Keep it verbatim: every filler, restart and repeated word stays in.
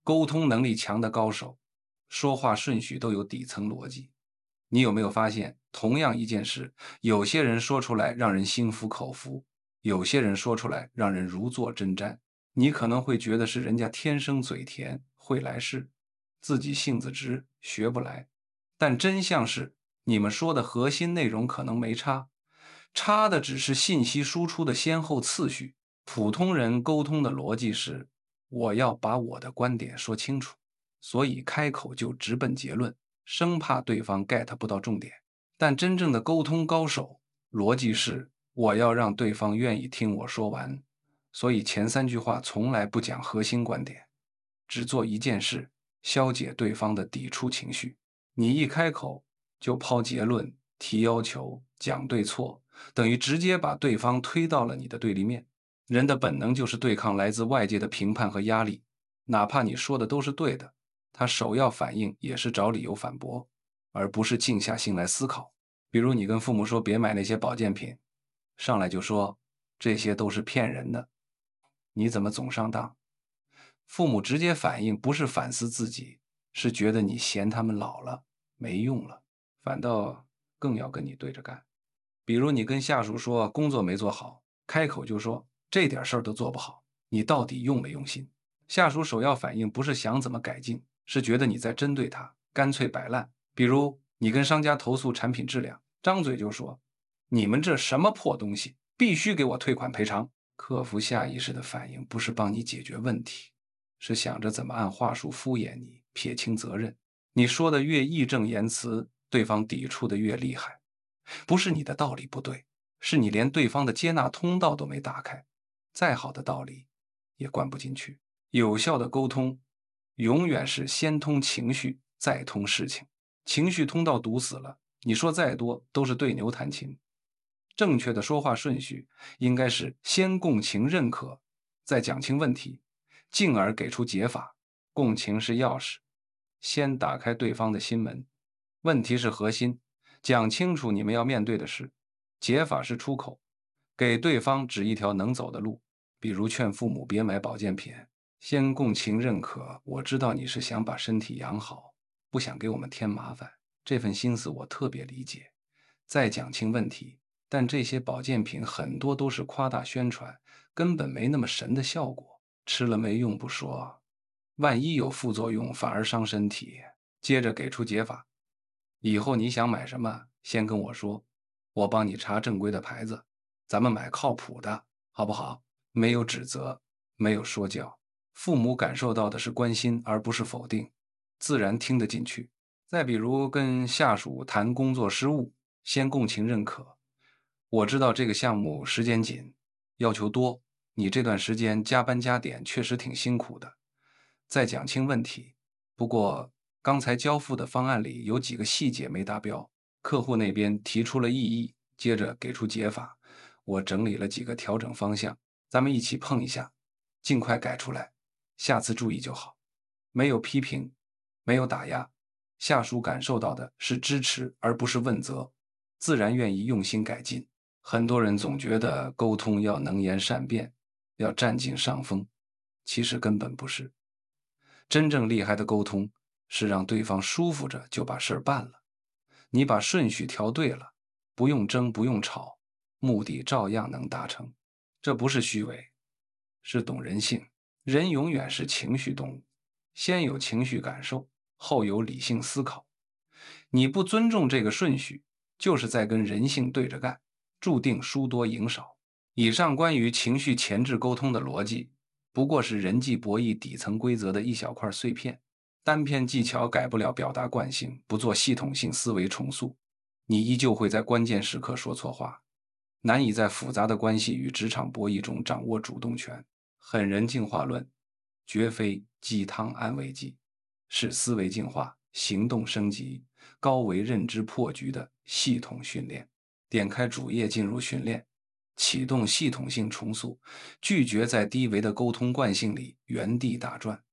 沟通能力强的高手，说话顺序都有底层逻辑。你有没有发现，同样一件事，有些人说出来让人心服口服，有些人说出来让人如坐针毡。你可能会觉得是人家天生嘴甜，会来事，自己性子直，学不来。但真相是，你们说的核心内容可能没差，差的只是信息输出的先后次序。普通人沟通的逻辑是，我要把我的观点说清楚，所以开口就直奔结论，生怕对方 get 不到重点。但真正的沟通高手，逻辑是，我要让对方愿意听我说完，所以前三句话从来不讲核心观点，只做一件事，消解对方的抵触情绪。你一开口就抛结论、提要求、讲对错，等于直接把对方推到了你的对立面。人的本能就是对抗来自外界的评判和压力，哪怕你说的都是对的，他首要反应也是找理由反驳，而不是静下心来思考。比如你跟父母说别买那些保健品，上来就说这些都是骗人的，你怎么总上当？父母直接反应不是反思自己，是觉得你嫌他们老了，没用了，反倒更要跟你对着干。比如你跟下属说工作没做好，开口就说这点事儿都做不好，你到底用没用心？下属首要反应不是想怎么改进，是觉得你在针对他，干脆摆烂。比如你跟商家投诉产品质量，张嘴就说你们这什么破东西，必须给我退款赔偿。客服下意识的反应不是帮你解决问题，是想着怎么按话术敷衍你，撇清责任。你说的越义正言辞，对方抵触的越厉害。不是你的道理不对，是你连对方的接纳通道都没打开，再好的道理也灌不进去。有效的沟通永远是先通情绪，再通事情。情绪通道堵死了，你说再多都是对牛弹琴。正确的说话顺序应该是先共情认可，再讲清问题，进而给出解法。共情是钥匙，先打开对方的心门，问题是核心，讲清楚你们要面对的事，解法是出口，给对方指一条能走的路。比如劝父母别买保健品，先共情认可，我知道你是想把身体养好，不想给我们添麻烦，这份心思我特别理解。再讲清问题，但这些保健品很多都是夸大宣传，根本没那么神的效果，吃了没用不说，万一有副作用反而伤身体。接着给出解法，以后你想买什么先跟我说，我帮你查正规的牌子，咱们买靠谱的，好不好？没有指责，没有说教，父母感受到的是关心而不是否定，自然听得进去。再比如跟下属谈工作失误，先共情认可，我知道这个项目时间紧，要求多，你这段时间加班加点确实挺辛苦的。再讲清问题，不过刚才交付的方案里有几个细节没达标，客户那边提出了异议，接着给出解法，我整理了几个调整方向，咱们一起碰一下，尽快改出来，下次注意就好。没有批评，没有打压，下属感受到的是支持而不是问责，自然愿意用心改进。很多人总觉得沟通要能言善辩，要占尽上风，其实根本不是。真正厉害的沟通是让对方舒服着就把事儿办了。你把顺序调对了，不用争，不用吵，目的照样能达成。这不是虚伪，是懂人性。人永远是情绪动物，先有情绪感受，后有理性思考。你不尊重这个顺序，就是在跟人性对着干，注定输多赢少。以上关于情绪前置沟通的逻辑，不过是人际博弈底层规则的一小块碎片。单篇技巧改不了表达惯性，不做系统性思维重塑，你依旧会在关键时刻说错话，难以在复杂的关系与职场博弈中掌握主动权。狠人进化论绝非鸡汤安慰剂，是思维进化、行动升级、高维认知破局的系统训练。点开主页进入训练，启动系统性重塑，拒绝在低维的沟通惯性里原地打转。